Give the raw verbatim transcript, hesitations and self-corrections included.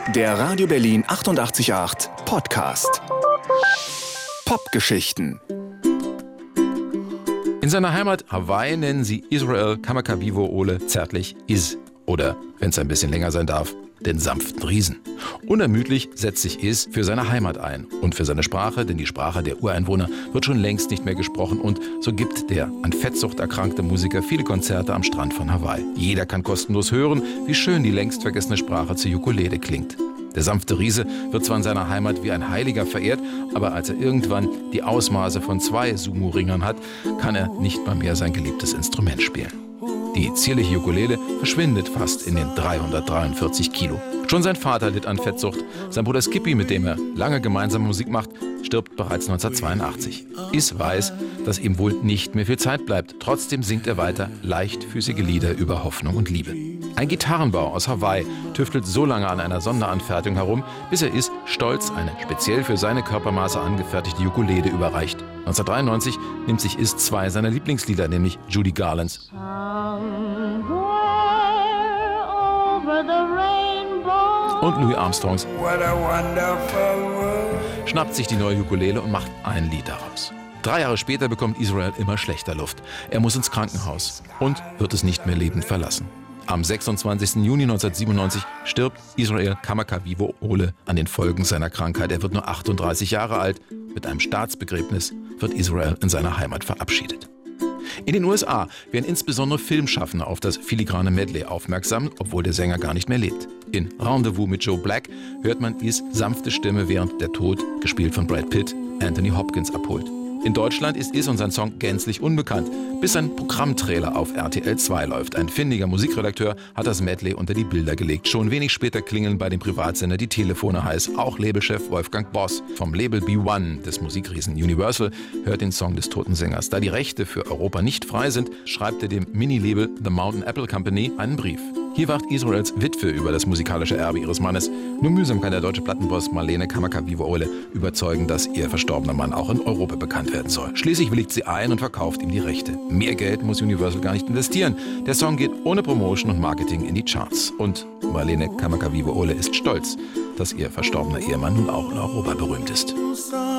Der Radio Berlin achtundachtzig Komma acht Podcast. Popgeschichten. In seiner Heimat Hawaii nennen sie Israel Kamakawiwo Ole zärtlich Is oder, wenn es ein bisschen länger sein darf, den sanften Riesen. Unermüdlich setzt sich Is für seine Heimat ein und für seine Sprache, denn die Sprache der Ureinwohner wird schon längst nicht mehr gesprochen und so gibt der an Fettsucht erkrankte Musiker viele Konzerte am Strand von Hawaii. Jeder kann kostenlos hören, wie schön die längst vergessene Sprache zur Ukulele klingt. Der sanfte Riese wird zwar in seiner Heimat wie ein Heiliger verehrt, aber als er irgendwann die Ausmaße von zwei Sumo-Ringern hat, kann er nicht mal mehr sein geliebtes Instrument spielen. Die zierliche Ukulele verschwindet fast in den dreihundertdreiundvierzig Kilo. Schon sein Vater litt an Fettsucht. Sein Bruder Skippy, mit dem er lange gemeinsam Musik macht, stirbt bereits neunzehnhundertzweiundachtzig. Is weiß, dass ihm wohl nicht mehr viel Zeit bleibt. Trotzdem singt er weiter leichtfüßige Lieder über Hoffnung und Liebe. Ein Gitarrenbau aus Hawaii tüftelt so lange an einer Sonderanfertigung herum, bis er Is stolz eine speziell für seine Körpermaße angefertigte Ukulele überreicht. neunzehnhundertdreiundneunzig nimmt sich Is zwei seiner Lieblingslieder, nämlich Judy Garlands und Louis Armstrongs, schnappt sich die neue Ukulele und macht ein Lied daraus. Drei Jahre später bekommt Israel immer schlechter Luft. Er muss ins Krankenhaus und wird es nicht mehr lebend verlassen. Am sechsundzwanzigsten Juni neunzehnhundertsiebenundneunzig stirbt Israel Kamakawiwo Ole an den Folgen seiner Krankheit. Er wird nur achtunddreißig Jahre alt. Mit einem Staatsbegräbnis wird Israel in seiner Heimat verabschiedet. In den U S A werden insbesondere Filmschaffende auf das filigrane Medley aufmerksam, obwohl der Sänger gar nicht mehr lebt. In Rendezvous mit Joe Black hört man Is sanfte Stimme, während der Tod, gespielt von Brad Pitt, Anthony Hopkins abholt. In Deutschland ist Is und sein Song gänzlich unbekannt, bis ein Programmtrailer auf R T L zwei läuft. Ein findiger Musikredakteur hat das Medley unter die Bilder gelegt. Schon wenig später klingeln bei dem Privatsender die Telefone heiß. Auch Labelchef Wolfgang Boss vom Label B eins des Musikriesen Universal hört den Song des toten Sängers. Da die Rechte für Europa nicht frei sind, schreibt er dem Mini-Label The Mountain Apple Company einen Brief. Hier wacht Israels Witwe über das musikalische Erbe ihres Mannes. Nur mühsam kann der deutsche Plattenboss Marlene Kamakawiwo Ole überzeugen, dass ihr verstorbener Mann auch in Europa bekannt werden soll. Schließlich willigt sie ein und verkauft ihm die Rechte. Mehr Geld muss Universal gar nicht investieren. Der Song geht ohne Promotion und Marketing in die Charts. Und Marlene Kamakawiwo Ole ist stolz, dass ihr verstorbener Ehemann nun auch in Europa berühmt ist.